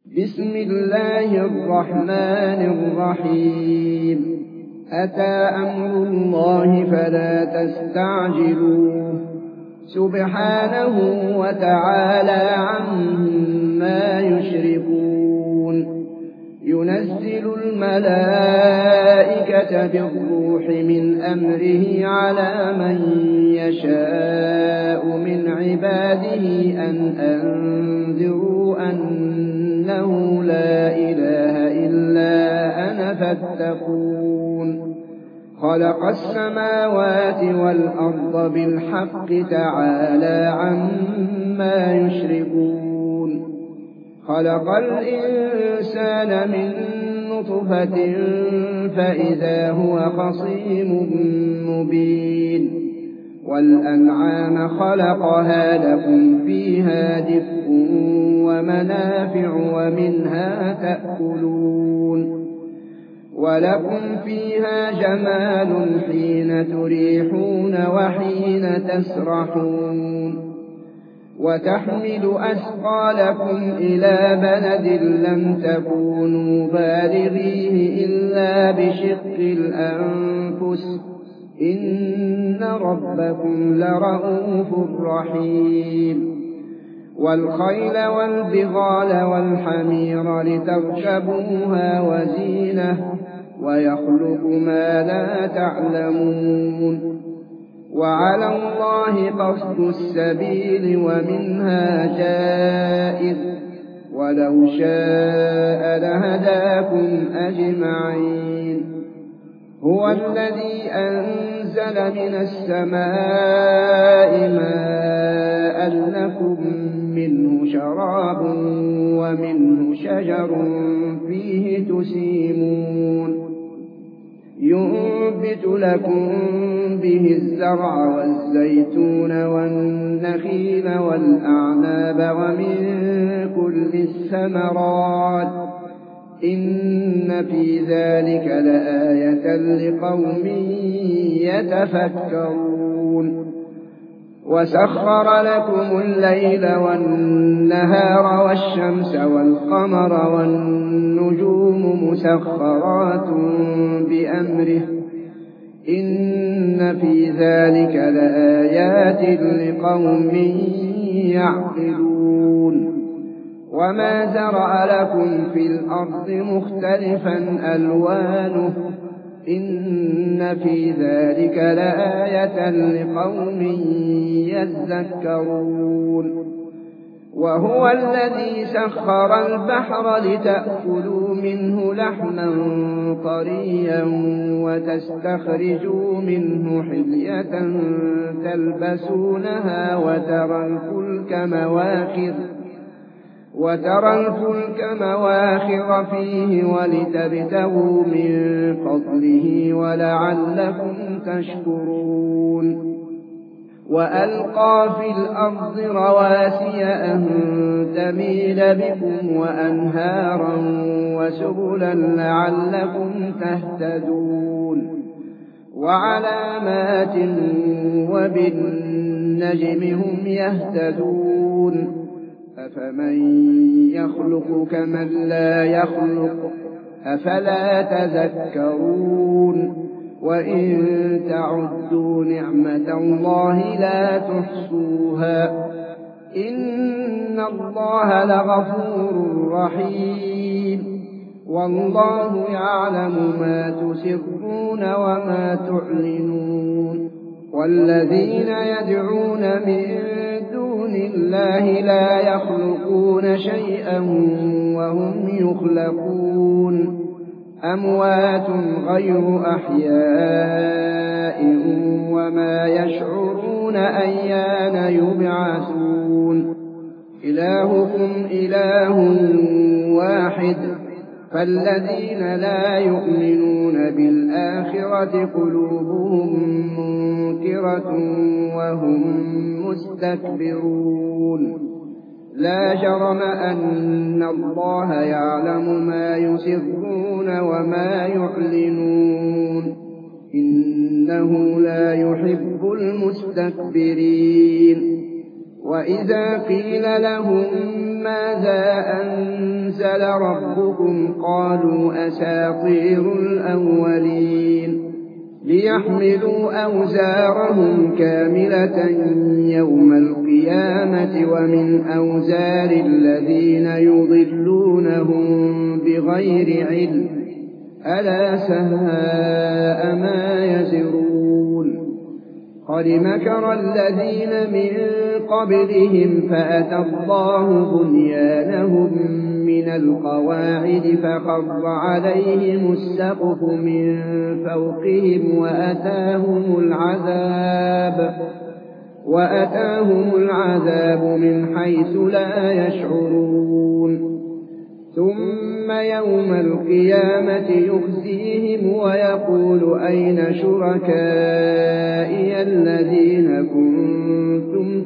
بسم الله الرحمن الرحيم أتى أمر الله فلا تستعجلوه سبحانه وتعالى عما يشركون ينزل الملائكة بالروح من أمره على من يشاء من عباده أن أنذروا أنه لا إله إلا أنا فاتقون خلق السماوات والأرض بالحق تعالى عما يشركون خلق الإنسان من نطفة فإذا هو خصيم مبين والأنعام خلقها لكم فيها دفء ومنافع ومنها تأكلون ولكم فيها جمال حين تريحون وحين تسرحون وتحمل أثقالكم إلى بلد لم تكونوا بالغيه إلا بشق الأنفس إن ربكم لرءوف رحيم والخيل والبغال والحمير لتركبوها وزينة ويخلق ما لا تعلمون وعلى الله قصد السبيل ومنها جائر ولو شاء لهداكم أجمعين هو الذي أنزل من السماء ماء لكم منه شراب ومنه شجر فيه تسيمون ينبت لكم به الزرع والزيتون والنخيل والأعناب ومن كل الثمرات إن في ذلك لآية لقوم يتفكرون وسخر لكم الليل والنهار والشمس والقمر والنجوم مسخرات بأمره إن في ذلك لآيات لقوم يعقلون وما زرع لكم في الأرض مختلفا ألوانه إن في ذلك لآية لقوم يذكرون وهو الذي سخر البحر لتأكلوا منه لحما طريا وتستخرجوا منه حلية تلبسونها وترى الفلك مواخر فيه ولتبتغوا من فضله ولعلكم تشكرون وألقى في الأرض رواسي أن تميد بكم وأنهارا وسبلا لعلكم تهتدون وعلامات وبالنجم هم يهتدون أفمن يخلق كمن لا يخلق أفلا تذكرون وإن تعدوا نعمة الله لا تحصوها إن الله لغفور رحيم والله يعلم ما تسرون وما تعلنون والذين يدعون من دون الله لا يخلقون شيئا وهم يخلقون أموات غير أحياء وما يشعرون أيان يبعثون إلهكم إله واحد فالذين لا يؤمنون بالآخرة قلوبهم منكرة وهم مستكبرون لا جرم أن الله يعلم ما يسرون وما يعلنون إنه لا يحب المستكبرين وإذا قيل لهم ماذا أنزل ربكم قالوا أساطير الأولين ليحملوا أوزارهم كاملة يوم القيامة ومن أوزار الذين يضلونهم بغير علم ألا ساء ما يزرون قد مكر الذين من قبلهم فأتى الله بنيانهم من القواعد فخر عليهم السقف من فوقهم وأتاهم العذاب من حيث لا يشعرون ثم يوم القيامة يخزيهم ويقول أين شركائي الذين كنتم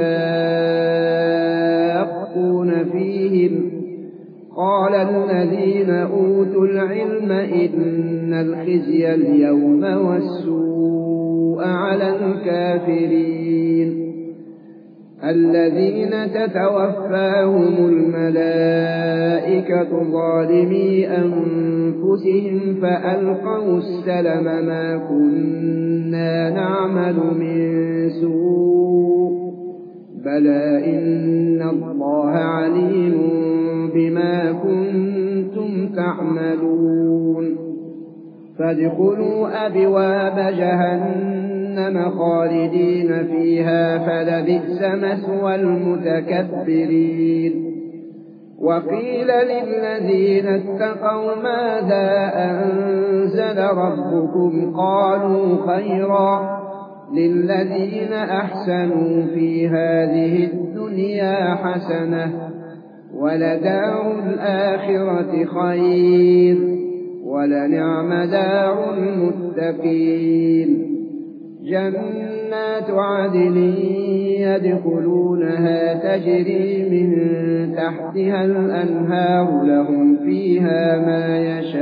تشاقون فيهم قال الذين أوتوا العلم إن الخزي اليوم والسوء على الكافرين الذين تتوفاهم الملائكة ظالمي أنفسهم فألقوا السلم ما كنا نعمل من سوء بلى إن الله عليم بما كنتم تعملون فادخلوا أبواب جهنم خالدين فيها فلبئس مثوى المتكبرين وقيل للذين اتقوا ماذا أنزل ربكم قالوا خيرا للذين أحسنوا في هذه الدنيا حسنة ولدار الآخرة خير ولنعم دار المتقين جنات عدن يدخلونها تجري من تحتها الأنهار لهم فيها ما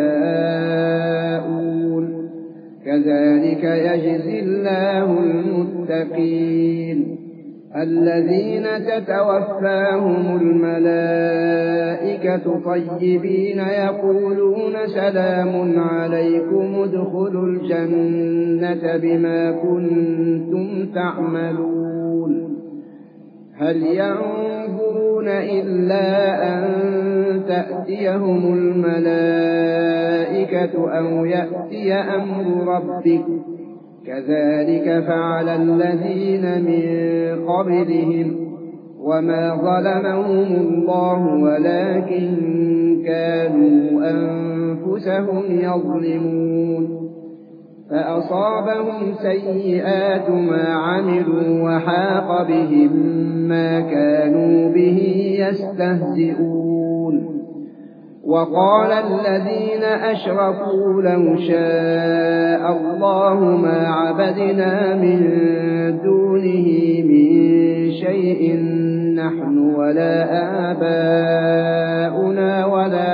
يشاءون كذلك يجزي الله المتقين الذين تتوفاهم الملائكة طيبين يقولون سلام عليكم ادخلوا الجنة بما كنتم تعملون هل ينظرون إلا أن تأتيهم الملائكة أو يأتي أمر ربك كذلك فعل الذين من قبلهم وما ظلمهم الله ولكن كانوا أنفسهم يظلمون فأصابهم سيئات ما عملوا وحاق بهم ما كانوا به يستهزئون وقال الذين أشركوا لو شاء الله ما عبدنا من دونه من شيء نحن ولا آباؤنا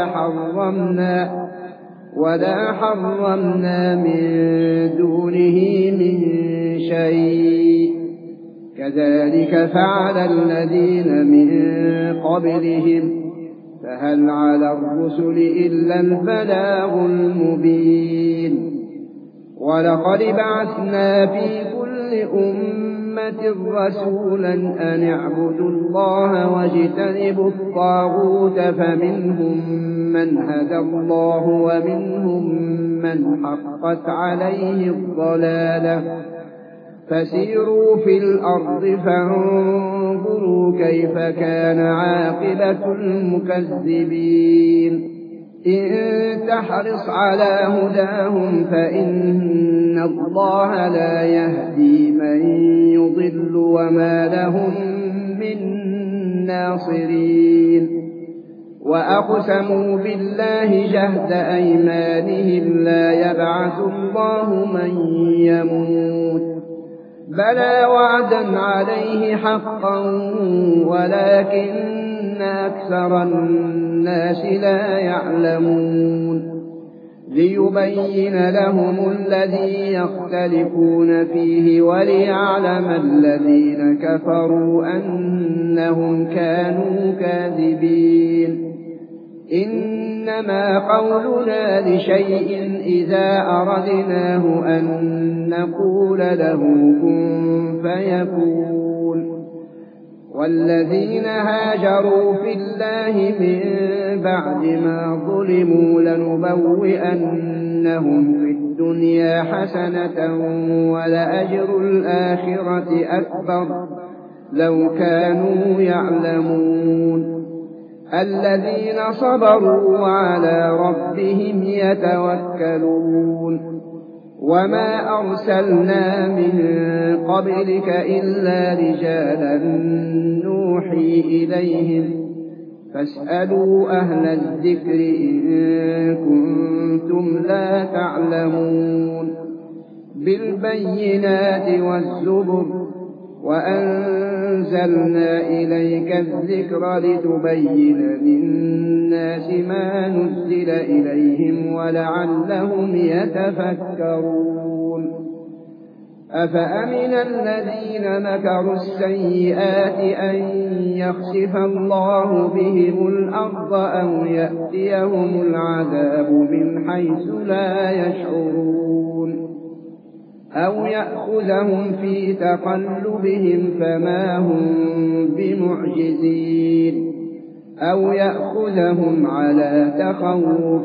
ولا حرمنا من دونه من شيء كذلك فعل الذين من قبلهم فهل على الرسل إلا البلاغ المبين ولقد بعثنا في كل أمة رسولا أن اعبدوا الله واجتنبوا الطاغوت فمنهم من هدى الله ومنهم من حقت عليه الضلالة فسيروا في الأرض فانظروا كيف كان عاقبة المكذبين إن تحرص على هداهم فإن الله لا يهدي من يضل وما لهم من ناصرين وأقسموا بالله جهد أيمانهم لا يبعث الله من يموت بلى وعدا عليه حقا ولكن أكثر الناس لا يعلمون ليبين لهم الذي يختلفون فيه وليعلم الذين كفروا أنهم كانوا كاذبين إنما قولنا لشيء إذا أردناه أن نقول له كن فيكون والذين هاجروا في الله من بعد ما ظلموا لنبوئنهم في الدنيا حسنة ولأجر الآخرة أكبر لو كانوا يعلمون الذين صبروا وعلى ربهم يتوكلون وما أرسلنا من قبلك إلا رجالا نوحي إليهم فاسألوا أهل الذكر إن كنتم لا تعلمون بالبينات والزبر وأنزلنا إليك الذكر لتبين للناس ما نزل إليهم ولعلهم يتفكرون أفأمن الذين مكروا السيئات أن يخسف الله بهم الأرض أو يأتيهم العذاب من حيث لا يشعرون أو يأخذهم في تقلبهم فما هم بمعجزين أو يأخذهم على تخوف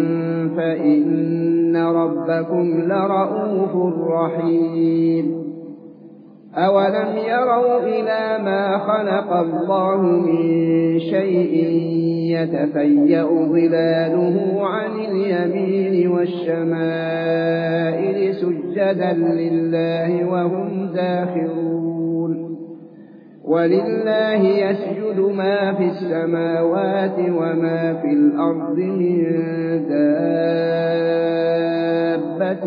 فإن ربكم لرؤوف رحيم أولم يروا إلى ما خلق الله من شيء يتفيأ ظلاله عن اليمين والشمائل سجدا لله وهم داخرون ولله يسجد ما في السماوات وما في الأرض من دابة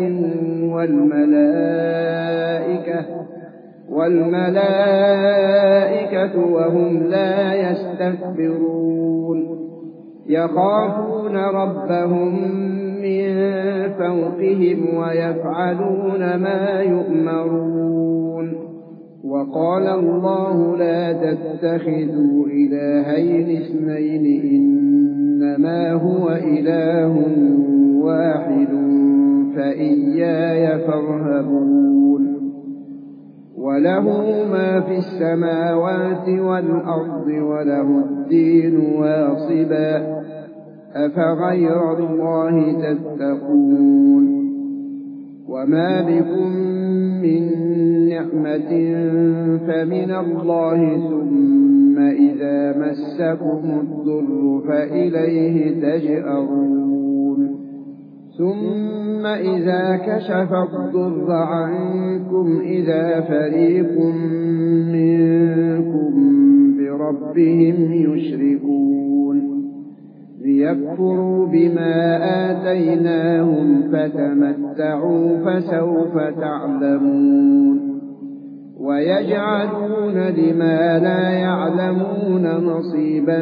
والملائكة وهم لا يستكبرون يخافون ربهم من فوقهم ويفعلون ما يؤمرون وقال الله لا تتخذوا إلهين اثنين إنما هو إله واحد فإياي فارهبون وله ما في السماوات والأرض وله الدين واصبا أفغير الله تتقون وما بكم من نعمة فمن الله ثم إذا مسكم الضر فإليه تجأرون ثم إذا كشف الضر عنكم إذا فريق منكم بربهم يشركون ليكفروا بما آتيناهم فتمتعوا فسوف تعلمون ويجعلون لما لا يعلمون نصيبا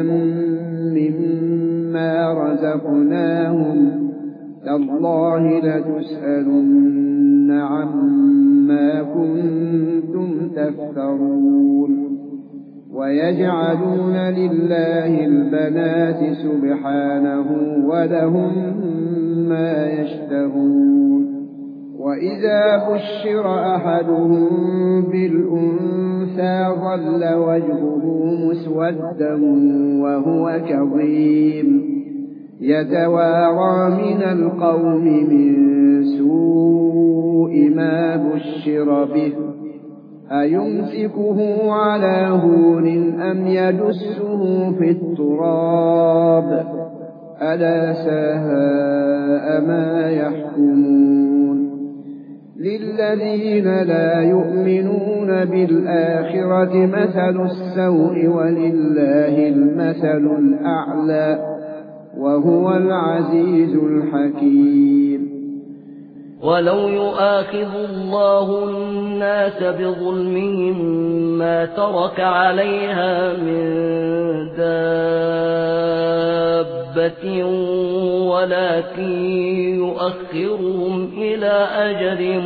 مما رزقناهم تالله لتسألن عما كنتم تفترون ويجعلون لله البنات سبحانه ولهم ما يشتهون وإذا بشر أحدهم بالأنثى ظل وجهه مسودا وهو كظيم يتوارى من القوم من سوء ما بشر به أيمسكه على هون أم يدسه في التراب ألا ساء ما يحكمون للذين لا يؤمنون بالآخرة مثل السوء ولله المثل الأعلى وهو العزيز الحكيم ولو يؤاخذ الله الناس بظلمهم ما ترك عليها من دابة ولكن يؤخرهم إلى أجل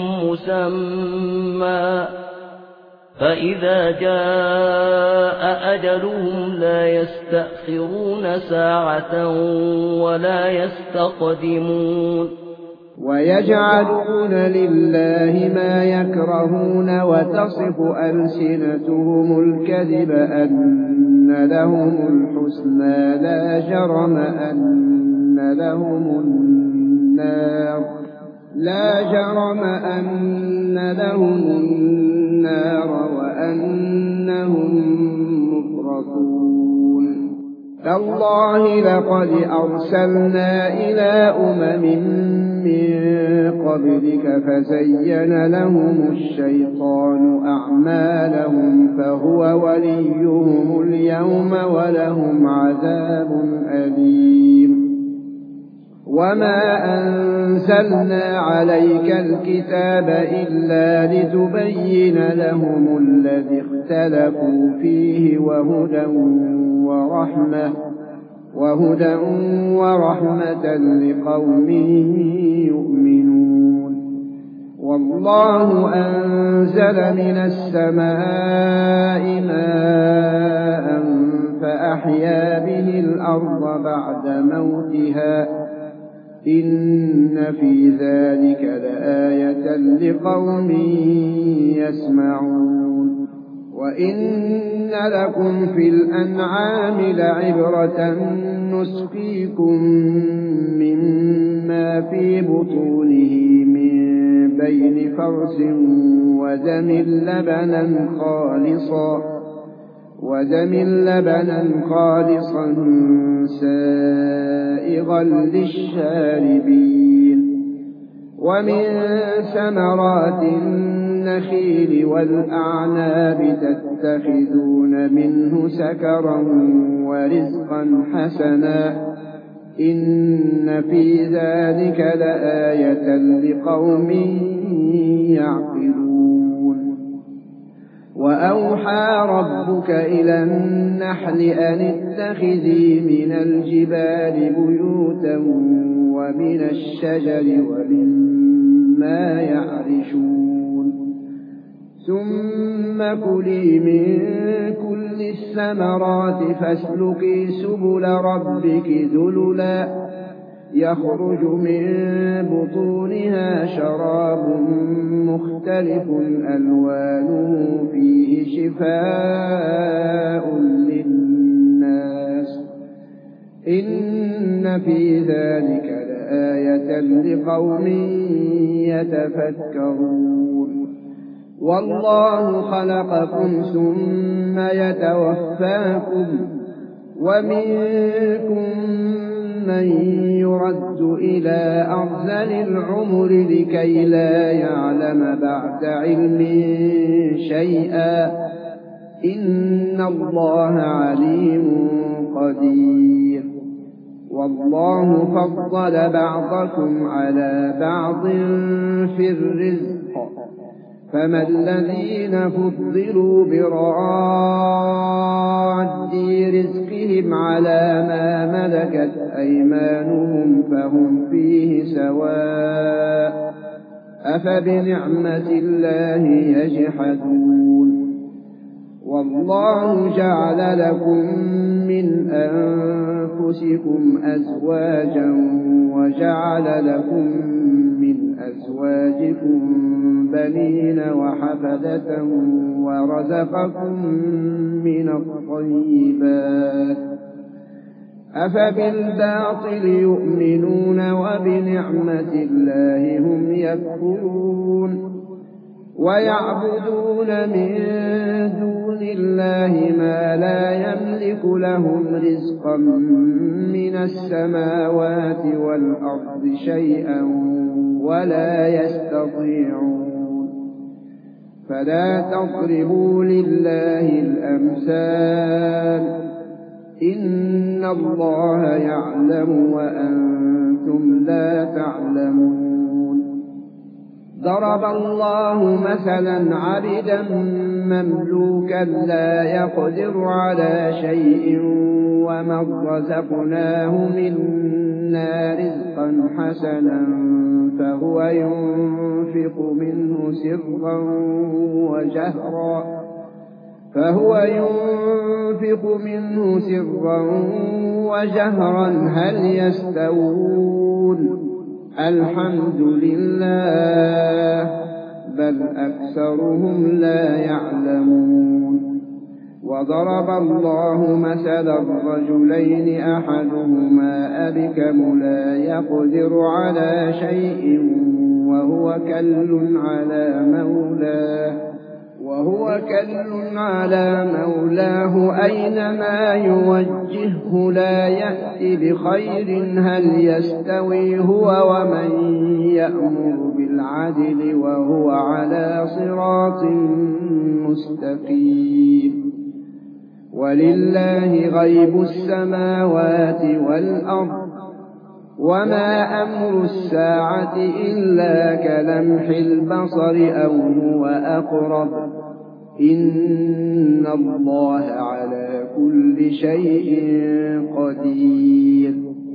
مسمى فإذا جاء أجلهم لا يستأخرون ساعة ولا يستقدمون ويجعلون لله ما يكرهون وتصف ألسنتهم الكذب أن لهم الحسنى لا جرم أن لهم النار وأنهم مفرطون تالله لقد أرسلنا إلى أمم من قبلك فزين لهم الشيطان أعمالهم فهو وليهم اليوم ولهم عذاب أليم وما أنزلنا عليك الكتاب إلا لتبين لهم الذي اختلفوا فيه وهدى ورحمة لقوم يؤمنون والله أنزل من السماء ماء فأحيا به الأرض بعد موتها إن في ذلك لآية لقوم يسمعون وإن لكم في الأنعام لعبرة نسقيكم مما في بطونه من بين فرث ودم لبنا خالصا سائغا للشاربين ومن ثمرات النخيل والأعناب تتخذون منه سكرا ورزقا حسنا إن في ذلك لآية لقوم يعقلون وأوحى ربك إلى النحل أن اتخذي من الجبال بيوتا ومن الشجر ومما يعرشون ثم كلي من كل الثمرات فاسلكي سبل ربك ذللا يخرج من بطونها شراب مختلف ألوانه فيه شفاء للناس إن في ذلك لآية لقوم يتفكرون والله خلقكم ثم يتوفاكم ومنكم من يرد إلى أرذل العمر لكي لا يعلم بعد علم شيئا إن الله عليم قدير والله فضل بعضكم على بعض في الرزق فما الذين فضلوا براد رزقهم على ما ملكت أيمانهم فهم فيه سواء أفبنعمة الله يجحدون والله جعل لكم من أنفسكم أزواجا وجعل لكم من أزواجكم بنين وحفدة ورزقكم من الطيبات أفبالباطل يؤمنون وبنعمة الله هم يكفرون ويعبدون من دون الله ما لا يملك لهم رزقا من السماوات والأرض شيئا ولا يستطيعون فلا تضربوا لله الأمثال إن الله يعلم وأنتم لا تعلمون ضرب الله مثلا عبدا مملوكا لا يقدر على شيء ومن رزقناه منا رزقا حسنا فهو ينفق منه سرا وجهرا هل يستوون الحمد لله بل أكثرهم لا يعلمون وضرب الله مثلا رجلين أحدهما أبكم لا يقدر على شيء وهو كل على مولاه أينما يوجهه لا يأتي بخير هل يستوي هو ومن يأمر بالعدل وهو على صراط مستقيم ولله غيب السماوات والأرض وما أمر الساعة إلا كلمح البصر أو هو أقرب إن الله على كل شيء قدير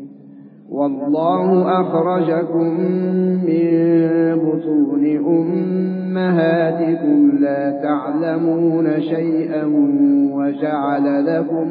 والله أخرجكم من بطون أمهاتكم لا تعلمون شيئا وجعل لكم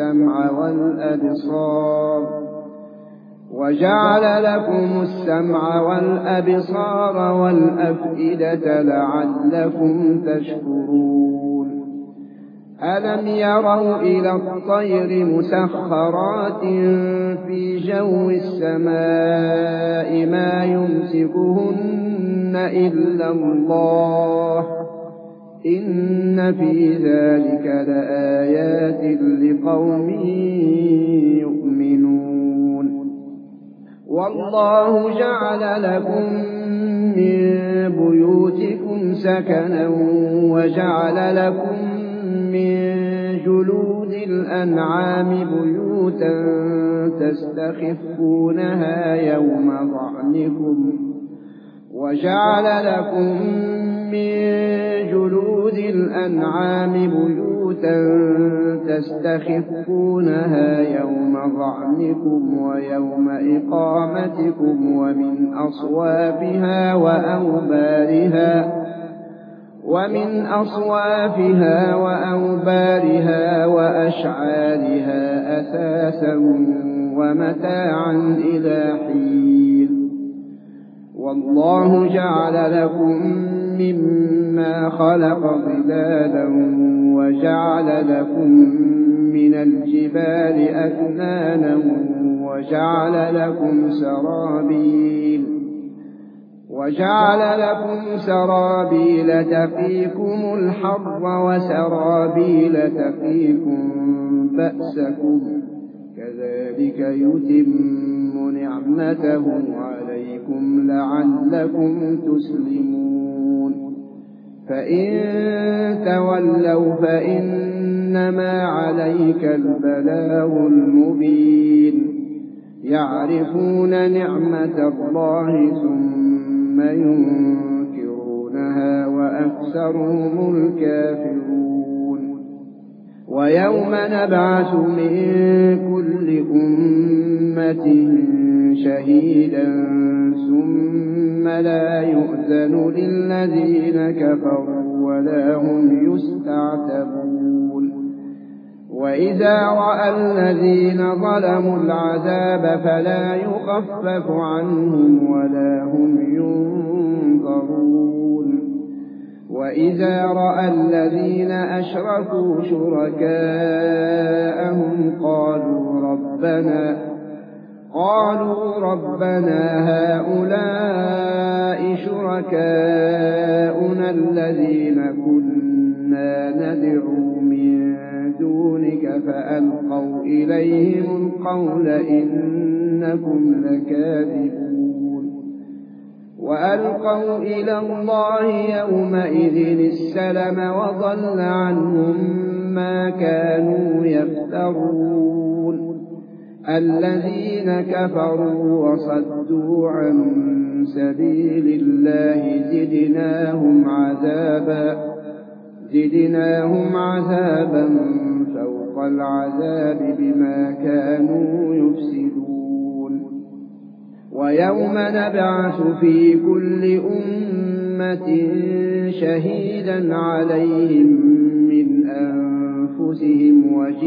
السمع والأبصار والأفئدة لعلكم تشكرون ألم يروا إلى الطير مسخرات في جو السماء ما يمسكهن إلا الله إن في ذلك لآيات لقوم يؤمنون والله جعل لكم من بيوتكم سكنا وجعل لكم من جلود الأنعام بيوتا تستخفونها يوم ضعنكم ويوم إقامتكم ومن أصوافها وأوبارها وأشعارها أثاثا ومتاعا إلى حين والله جعل لكم مما خلق ظلالا وجعل لكم من الجبال أكنانا وجعل لكم سرابيل تقيكم الحر وسرابيل تقيكم بأسكم كذلك يتم نعمته عليكم لعلكم تسلمون فإن تولوا فإنما عليك البلاغ المبين يعرفون نعمة الله ثم ينكرونها وأكثرهم الكافرون ويوم نبعث من كل أمة شهيدا ثم لا يؤذن للذين كفروا ولا هم يستعتبون وإذا رأى الذين ظلموا العذاب فلا يخفف عنهم ولا هم ينظرون وإذا رأى الذين أشركوا شركاءهم قالوا ربنا هؤلاء شركاؤنا الذين كنا ندعو من دونك فألقوا إليهم القول إنكم لكاذبون وألقوا إلى الله يومئذ السلم وضل عنهم ما كانوا يفترون الذين كفروا وصدوا عن سبيل الله زدناهم عذابا فوق العذاب بما كانوا يفسدون. ويوم نبعث في كل أمة شهيدا عليهم من أنفسهم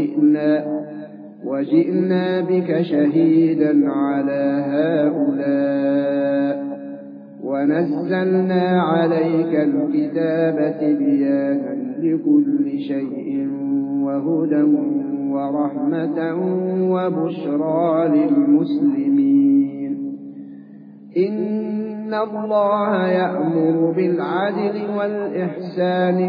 وجئنا بك شهيدا على هؤلاء ونزلنا عليك الكتاب تبيانا لكل شيء وهدى ورحمة وبشرى للمسلمين. إن الله يأمر بالعدل والإحسان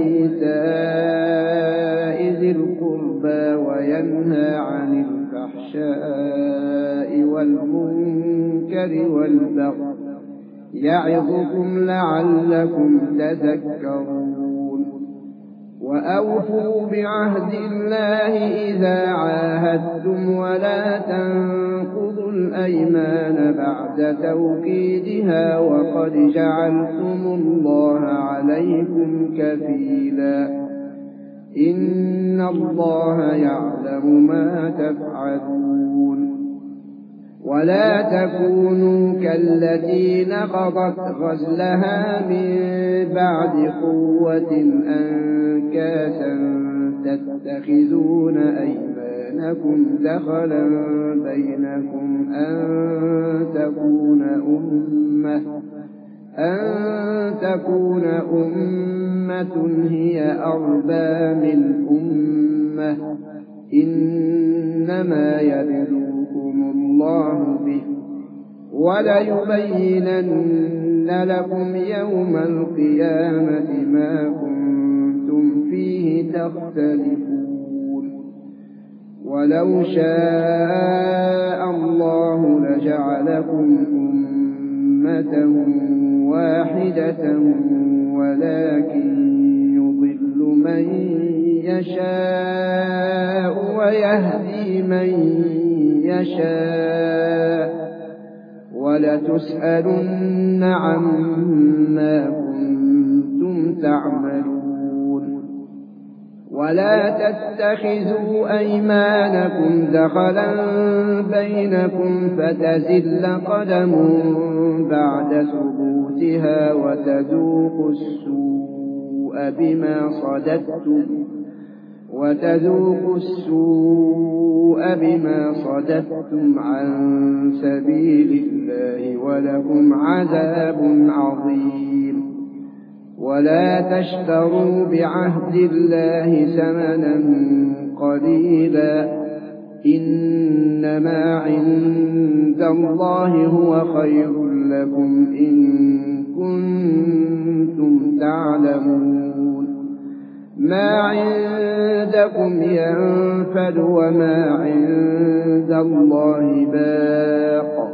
وإيتاء ذي القربى وينهى عن الفحشاء والمنكر والبغي يعظكم لعلكم تذكرون. وأوفوا بعهد الله إذا عاهدتم ولا تنقضوا الأيمان بعد توكيدها وقد جعلتم الله عليكم كفيلا. إن الله يعلم ما تفعلون. ولا تكونوا كالتي نقضت غزلها من بعد قوة أنكاثا تتخذون أيمانكم دخلا بينكم أن تكون أمة هي أربى من أمة إنما يبلوكم الله به وليبينن لكم يوم القيامة ما كنتم فيه تختلفون. ولو شاء الله لجعلكم أمة واحدة ولكن يضل من يشاء ويهدي من يشاء ولتسألن عما كنتم تعملون. ولا تتخذوا أيمانكم دخلا بينكم فتزل قدم بعد ثبوتها وتذوقوا السوء بما صددتم عن سبيل الله ولكم عذاب عظيم. ولا تشتروا بعهد الله ثمنا قليلا إنما عند الله هو خير لكم إن كنتم تعلمون. ما عندكم ينفد وما عند الله باق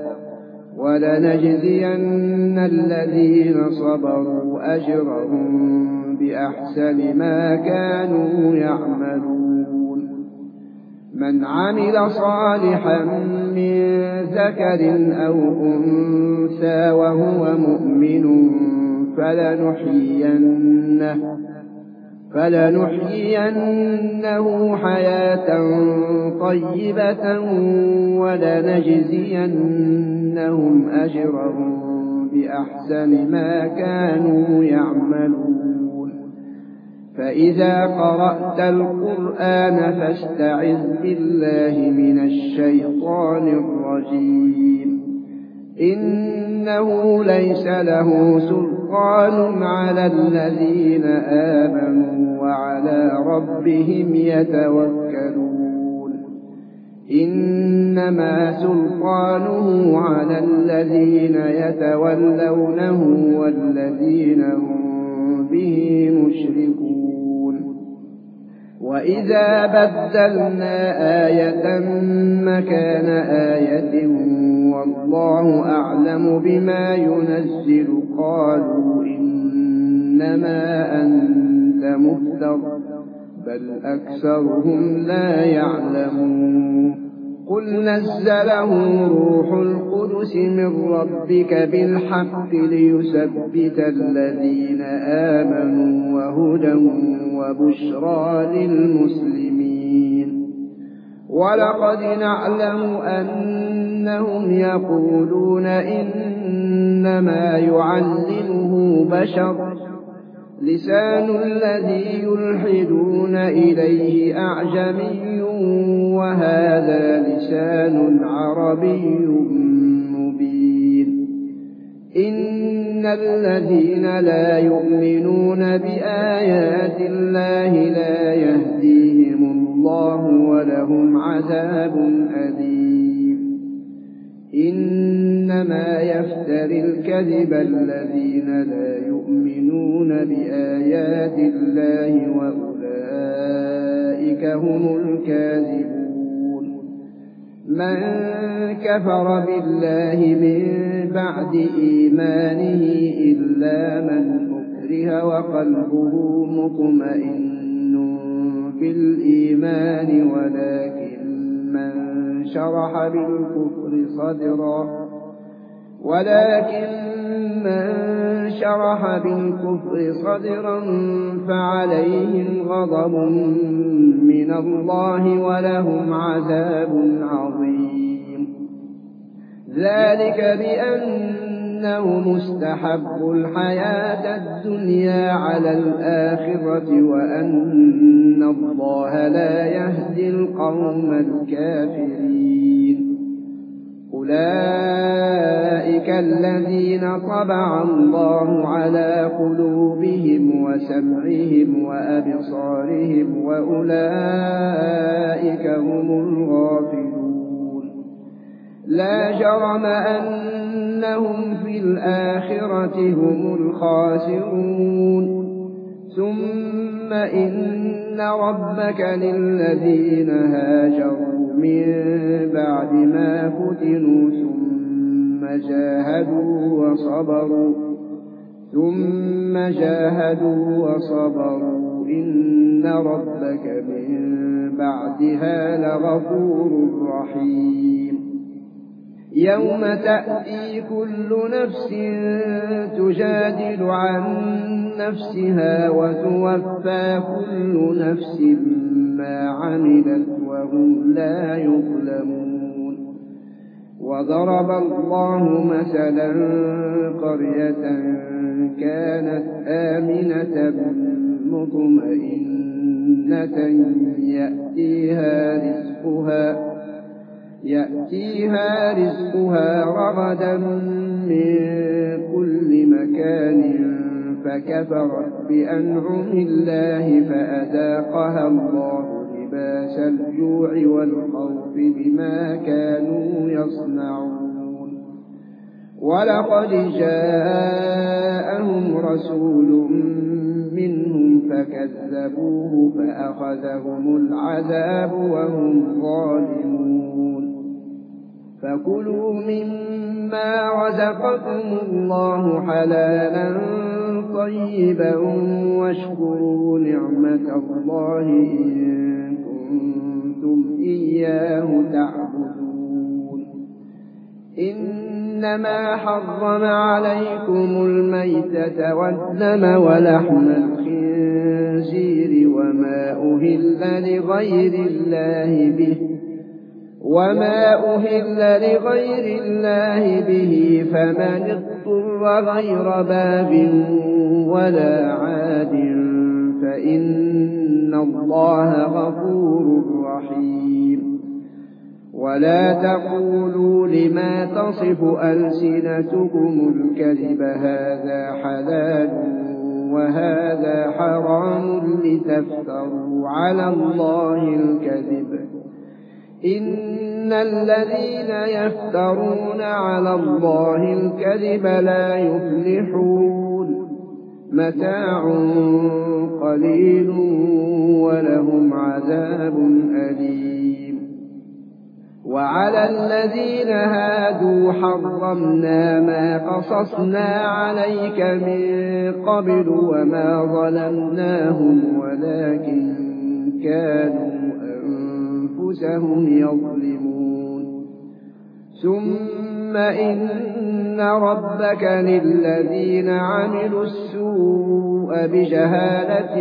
ولنجزين الذين صبروا أجرهم بأحسن ما كانوا يعملون. من عمل صالحا من ذكر أو أنثى وهو مؤمن فلنحيينه حياة طيبة ولنجزينهم أجرهم بأحسن ما كانوا يعملون. فإذا قرأت القرآن فاستعذ بالله من الشيطان الرجيم. إنه ليس له سلطان على الذين آمنوا وعلى ربهم يتوكلون. إنما سلطانه على الذين يتولونه والذين هم به مشركون. وإذا بدلنا آية مكان آية والله أعلم بما ينزل قالوا إنما أنت مفتر بل أكثرهم لا يعلمون. قل نزله روح القدس من ربك بالحق ليثبت الذين آمنوا وهدى وبشرى للمسلمين ولقد نعلم أنهم يقولون إنما يعلمه بشر لسان الذي يلحدون إليه أعجمي وهذا لسان عربي مبين إن الذين لا يؤمنون بآيات الله لا يهديهم الله ولهم عذاب أليم إنما يفتري الكذب الذين لا يؤمنون بآيات الله وأولئك هم الكاذبون من كفر بالله من بعد إيمانه إلا من أكره وقلبه مطمئن بالإيمان ولكن من شرح بالكفر صدرا فعليهم غضب من الله ولهم عذاب عظيم ذلك بأنه مستحب الحياة الدنيا على الآخرة وأن الله لا يهدي القوم الكافرين أولئك الذين طبع الله على قلوبهم وسمعهم وأبصارهم وأولئك هم الغافلون لا جرم أنهم في الآخرة هم الخاسرون ثم إن ربك للذين هاجروا من بعد ما فتنوا ثم جاهدوا وصبروا إن ربك من بعدها لغفور رحيم يوم تأتي كل نفس تجادل عن نفسها وتوفى كل نفس ما عملت وهم لا يظلمون وضرب الله مثلا قرية كانت آمنة مطمئنة يأتيها رزقها رغدا من كل مكان فكفرت بأنعم الله فأذاقها الله لباس الجوع والخوف بما كانوا يصنعون ولقد جاءهم رسول منهم فكذبوه فأخذهم العذاب وهم ظالمون فكلوا مما رزقكم الله حلالا طيبا واشكروا نعمة الله إن كنتم إياه تعبدون إنما حرم عليكم الميتة والدم ولحم الخنزير وما أهل لغير الله به فمن اضطر غير باب ولا عاد فإن الله غفور رحيم ولا تقولوا لما تصف ألسنتكم الكذب هذا حلال وهذا حرام لتفتروا على الله الكذب إن الذين يفترون على الله الكذب لا يفلحون متاع قليل ولهم عذاب أليم وعلى الذين هادوا حرمنا ما قصصنا عليك من قبل وما ظلمناهم ولكن كانوا أنفسهم يظلمون ثم إن ربك للذين عملوا السوء بجهالة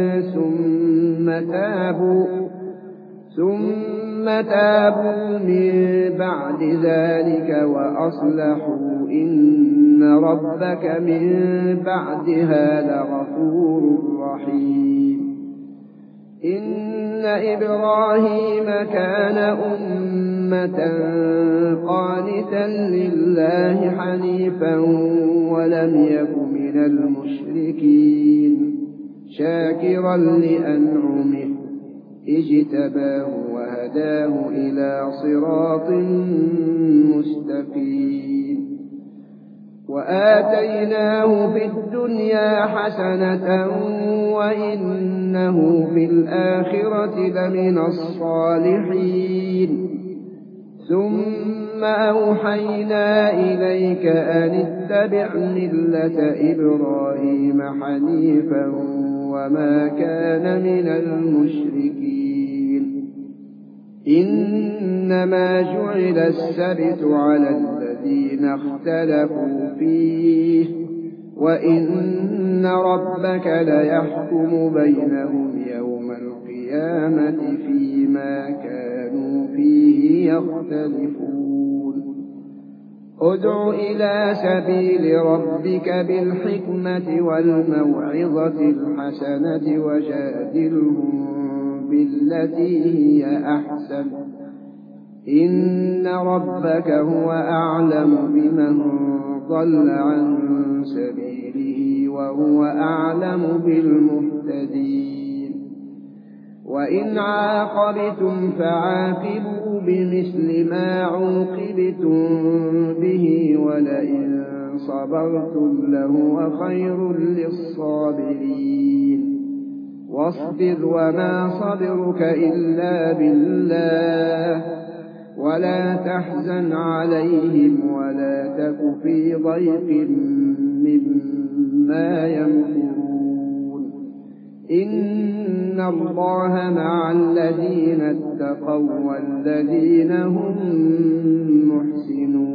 ثم تابوا من بعد ذلك وأصلحوا إن ربك من بعدها لغفور رحيم إن إبراهيم كان أمة قانتا لله حنيفا ولم يك من المشركين شاكرا لأنعمه اجتباه وهداه إلى صراط مستقيم وآتيناه في الدنيا حسنة وإنه في الآخرة لمن الصالحين ثم أوحينا إليك أن اتبع ملة إبراهيم حنيفا وما كان من المشركين إنما جعل السبت على الذين اختلفوا فيه وإن ربك ليحكم بينهم يوم القيامة فيما كانوا فيه يختلفون ادع إلى سبيل ربك بالحكمة والموعظة الحسنة وجادلهم بالتي هي أحسن إن ربك هو أعلم بمن ضل عن سبيله وهو أعلم بالمهتدين وإن عاقبتم فعاقبوا بمثل ما عوقبتم به ولئن صبرتم لهو خير للصابرين واصبر وما صبرك إلا بالله ولا تحزن عليهم ولا تك في ضيق مما يمكرون إن الله مع الذين اتقوا والذين هم محسنون